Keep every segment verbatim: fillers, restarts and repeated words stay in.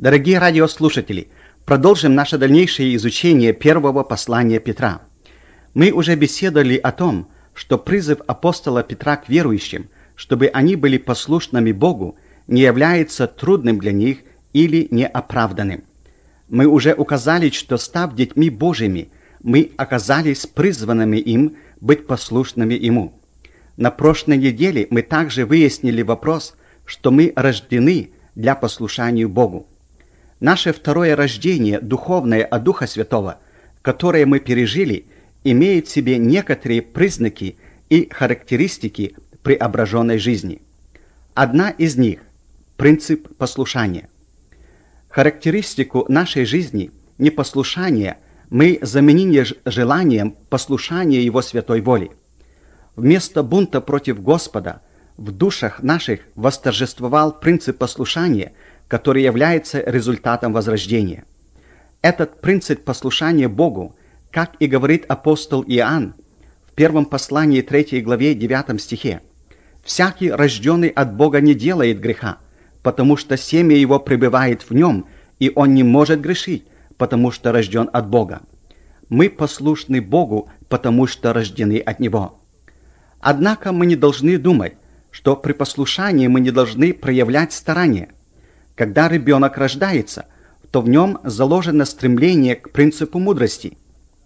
Дорогие радиослушатели, продолжим наше дальнейшее изучение первого послания Петра. Мы уже беседовали о том, что призыв апостола Петра к верующим, чтобы они были послушными Богу, не является трудным для них или неоправданным. Мы уже указали, что, став детьми Божьими, мы оказались призванными им быть послушными Ему. На прошлой неделе мы также выяснили вопрос, что мы рождены для послушания Богу. Наше второе рождение, духовное от Духа Святого, которое мы пережили, имеет в себе некоторые признаки и характеристики преображенной жизни. Одна из них – принцип послушания. Характеристику нашей жизни, непослушания, мы заменили желанием послушания Его святой воли. Вместо бунта против Господа в душах наших восторжествовал принцип послушания, который является результатом возрождения. Этот принцип послушания Богу, как и говорит апостол Иоанн в первом послании третьей главе девятом стихе, «Всякий, рожденный от Бога, не делает греха, потому что семя его пребывает в нем, и он не может грешить, потому что рожден от Бога. Мы послушны Богу, потому что рождены от Него». Однако мы не должны думать, что при послушании мы не должны проявлять старания. Когда ребенок рождается, то в нем заложено стремление к принципу мудрости.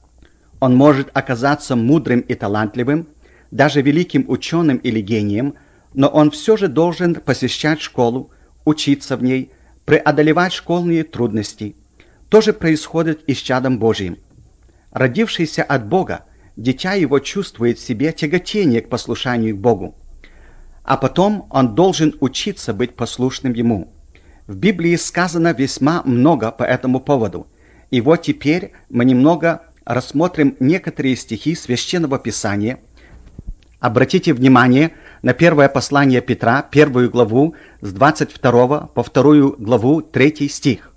Он может оказаться мудрым и талантливым, даже великим ученым или гением, но он все же должен посещать школу, учиться в ней, преодолевать школьные трудности. То же происходит и с чадом Божиим. Родившийся от Бога, дитя его чувствует в себе тяготение к послушанию к Богу. А потом он должен учиться быть послушным Ему. В Библии сказано весьма много по этому поводу. И вот теперь мы немного рассмотрим некоторые стихи Священного Писания. Обратите внимание на первое послание Петра, первую главу, с двадцать второго по вторую главу, третий стих.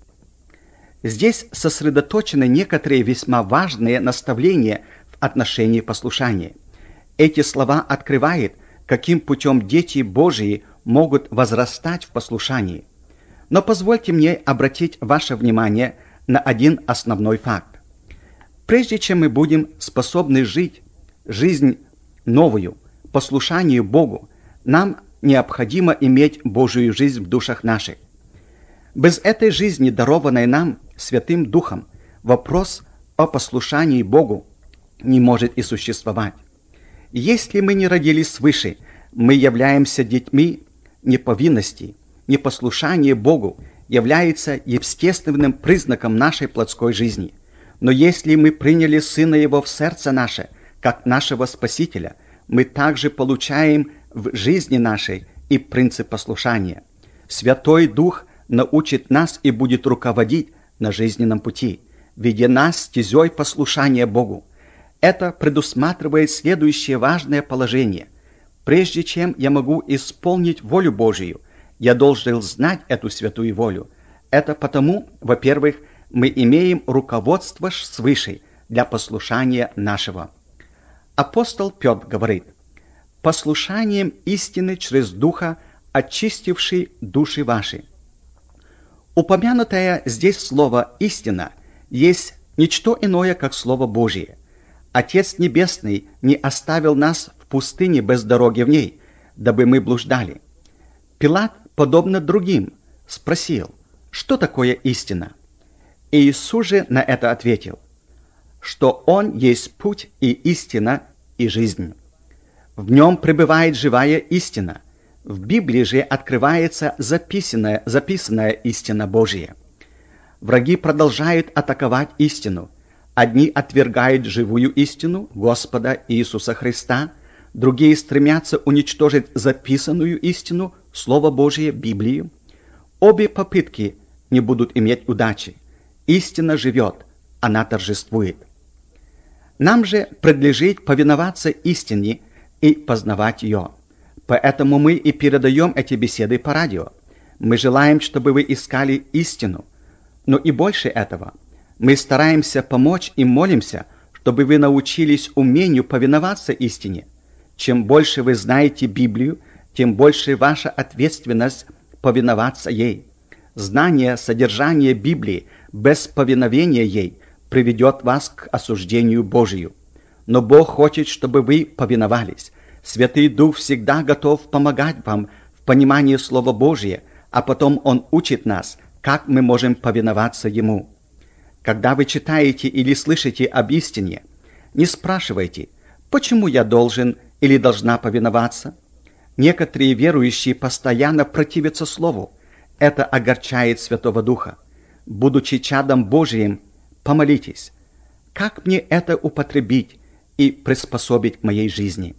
Здесь сосредоточены некоторые весьма важные наставления в отношении послушания. Эти слова открывают, каким путем дети Божьи могут возрастать в послушании. Но позвольте мне обратить ваше внимание на один основной факт. Прежде чем мы будем способны жить жизнь новую, послушанию Богу, нам необходимо иметь Божию жизнь в душах наших. Без этой жизни, дарованной нам Святым Духом, вопрос о послушании Богу не может и существовать. Если мы не родились свыше, мы являемся детьми неповинности. Непослушание Богу является естественным признаком нашей плотской жизни. Но если мы приняли Сына Его в сердце наше, как нашего Спасителя, мы также получаем в жизни нашей и принцип послушания. Святой Дух научит нас и будет руководить на жизненном пути, ведя нас стезей послушания Богу. Это предусматривает следующее важное положение. Прежде чем я могу исполнить волю Божию, я должен знать эту святую волю. Это потому, во-первых, мы имеем руководство свыше для послушания нашего. Апостол Петр говорит: «Послушанием истины через Духа, очистивший души ваши». Упомянутое здесь слово «истина» есть ничто иное, как Слово Божие. Отец Небесный не оставил нас в пустыне без дороги в ней, дабы мы блуждали. Пилат, подобно другим, спросил, что такое истина? И Иисус же на это ответил, что Он есть путь и истина и жизнь. В Нем пребывает живая истина. В Библии же открывается записанная, записанная истина Божия. Враги продолжают атаковать истину. Одни отвергают живую истину Господа Иисуса Христа, другие стремятся уничтожить записанную истину, Слово Божие, Библию. Обе попытки не будут иметь удачи. Истина живет, она торжествует. Нам же предлежит повиноваться истине и познавать ее. Поэтому мы и передаем эти беседы по радио. Мы желаем, чтобы вы искали истину. Но и больше этого. Мы стараемся помочь и молимся, чтобы вы научились умению повиноваться истине. Чем больше вы знаете Библию, тем больше ваша ответственность повиноваться ей. Знание содержания Библии без повиновения ей приведет вас к осуждению Божию. Но Бог хочет, чтобы вы повиновались. Святый Дух всегда готов помогать вам в понимании Слова Божия, а потом Он учит нас, как мы можем повиноваться Ему. Когда вы читаете или слышите об истине, не спрашивайте, почему я должен или должна повиноваться. Некоторые верующие постоянно противятся Слову. Это огорчает Святого Духа. Будучи чадом Божиим, помолитесь, как мне это употребить и приспособить к моей жизни.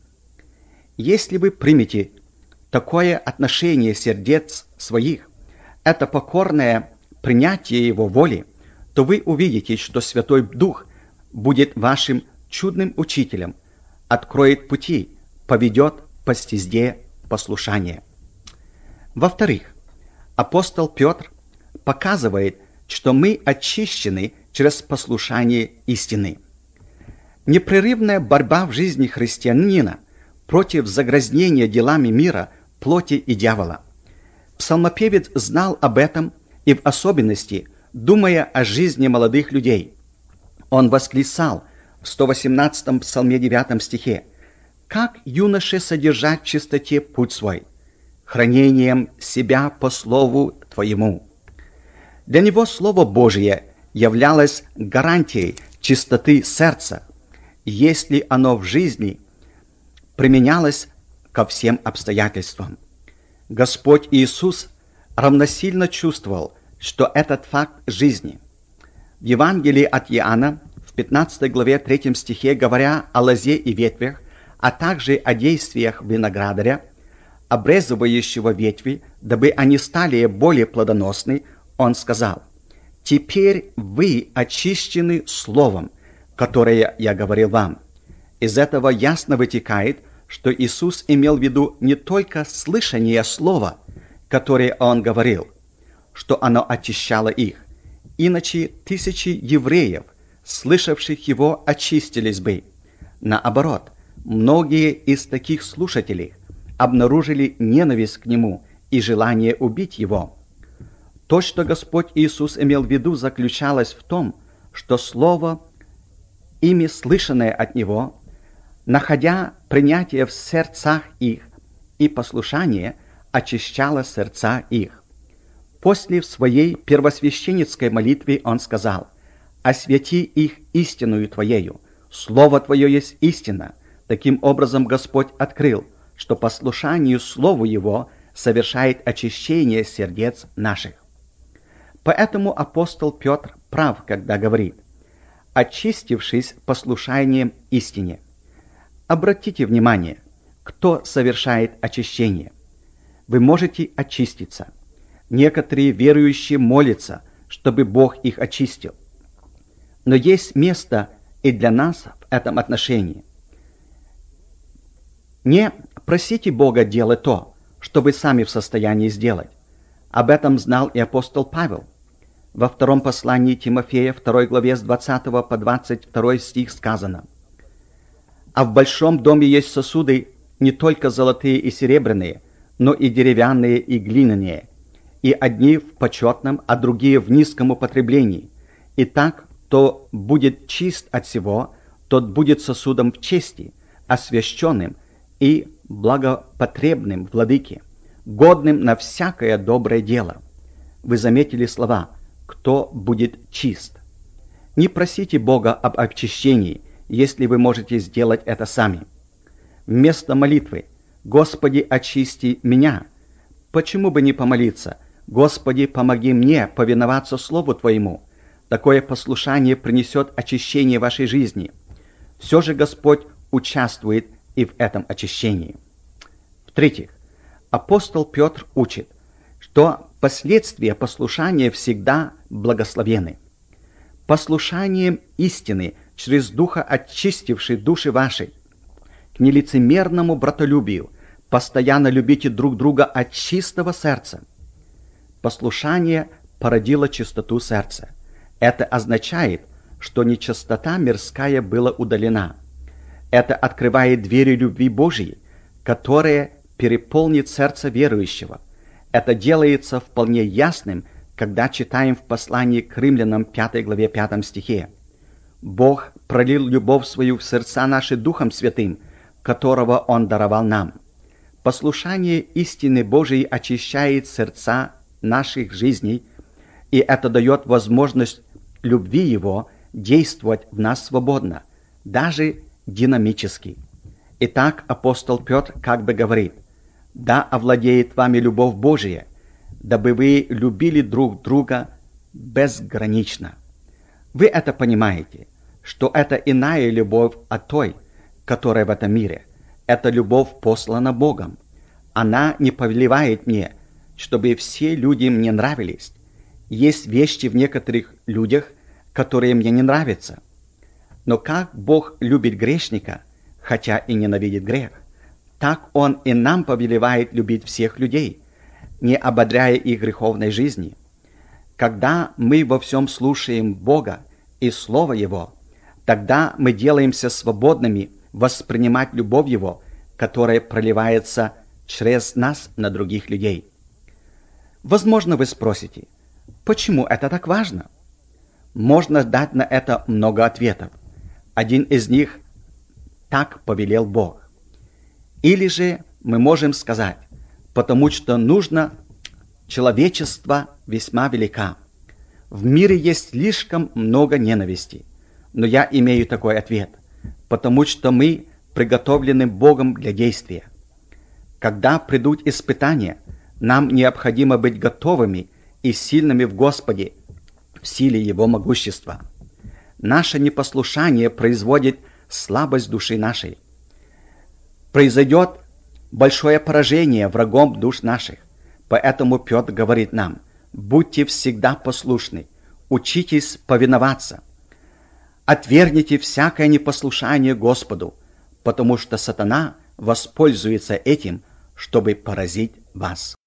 Если вы примете такое отношение сердец своих, это покорное принятие Его воли, то вы увидите, что Святой Дух будет вашим чудным учителем, откроет пути, поведет по стезе послушания. Во-вторых, апостол Петр показывает, что мы очищены через послушание истины. Непрерывная борьба в жизни христианина против загрязнения делами мира, плоти и дьявола. Псалмопевец знал об этом и в особенности, думая о жизни молодых людей. Он восклицал в сто восемнадцатом псалме девятом стихе: «Как юноше содержать в чистоте путь свой, хранением себя по слову Твоему». Для него Слово Божие являлось гарантией чистоты сердца, если оно в жизни применялось ко всем обстоятельствам. Господь Иисус равносильно чувствовал, что этот факт жизни. В Евангелии от Иоанна в пятнадцатой главе третьем стихе, говоря о лозе и ветвях, а также о действиях виноградаря, обрезывающего ветви, дабы они стали более плодоносны, он сказал: «Теперь вы очищены словом, которое я говорил вам». Из этого ясно вытекает, что Иисус имел в виду не только слышание слова, которое Он говорил, что оно очищало их, иначе тысячи евреев, слышавших Его, очистились бы. Наоборот, многие из таких слушателей обнаружили ненависть к Нему и желание убить Его. То, что Господь Иисус имел в виду, заключалось в том, что Слово, ими слышанное от Него, находя принятие в сердцах их и послушание, очищало сердца их. После в своей первосвященницкой молитве Он сказал: «Освети их истинную Твоею, Слово Твое есть истина». Таким образом Господь открыл, что послушанию Слову Его совершает очищение сердец наших. Поэтому апостол Петр прав, когда говорит: «Очистившись послушанием истине». Обратите внимание, кто совершает очищение. Вы можете очиститься. Некоторые верующие молятся, чтобы Бог их очистил. Но есть место и для нас в этом отношении. Не просите Бога делать то, что вы сами в состоянии сделать. Об этом знал и апостол Павел. Во втором послании Тимофея, второй главе с двадцатого по двадцать второй стих сказано: «А в большом доме есть сосуды не только золотые и серебряные, но и деревянные и глиняные, и одни в почетном, а другие в низком употреблении. Итак, кто будет чист от всего, тот будет сосудом в чести, освященным и благопотребным владыке, годным на всякое доброе дело». Вы заметили слова «кто будет чист». Не просите Бога об очищении, если вы можете сделать это сами. Вместо молитвы «Господи, очисти меня», почему бы не помолиться «Господи, помоги мне повиноваться Слову Твоему». Такое послушание принесет очищение вашей жизни. Все же Господь участвует и в этом очищении. В-третьих, апостол Петр учит, что последствия послушания всегда благословенны. Послушанием истины через Духа очистивший души ваши, к нелицемерному братолюбию, постоянно любите друг друга от чистого сердца. Послушание породило чистоту сердца. Это означает, что нечистота мирская была удалена. Это открывает двери любви Божьей, которая переполнит сердце верующего. Это делается вполне ясным когда читаем в послании к Римлянам пятой главе пятом стихе: «Бог пролил любовь свою в сердца наши Духом Святым, которого Он даровал нам». Послушание истины Божией очищает сердца наших жизней, и это дает возможность любви Его действовать в нас свободно, даже динамически. Итак, апостол Петр как бы говорит: «Да овладеет вами любовь Божия, дабы вы любили друг друга безгранично». Вы это понимаете, что это иная любовь от той, которая в этом мире. Эта любовь послана Богом. Она не повелевает мне, чтобы все люди мне нравились. Есть вещи в некоторых людях, которые мне не нравятся. Но как Бог любит грешника, хотя и ненавидит грех, так Он и нам повелевает любить всех людей, не ободряя их греховной жизни. Когда мы во всем слушаем Бога и Слово Его, тогда мы делаемся свободными воспринимать любовь Его, которая проливается через нас на других людей. Возможно, вы спросите, почему это так важно? Можно дать на это много ответов. Один из них: так повелел Бог. Или же мы можем сказать: потому что нужно, человечество весьма велика. В мире есть слишком много ненависти. Но я имею такой ответ: потому что мы приготовлены Богом для действия. Когда придут испытания, нам необходимо быть готовыми и сильными в Господе, в силе Его могущества. Наше непослушание производит слабость души нашей. Произойдет большое поражение врагом душ наших. Поэтому Петр говорит нам: будьте всегда послушны, учитесь повиноваться. Отвергните всякое непослушание Господу, потому что сатана воспользуется этим, чтобы поразить вас.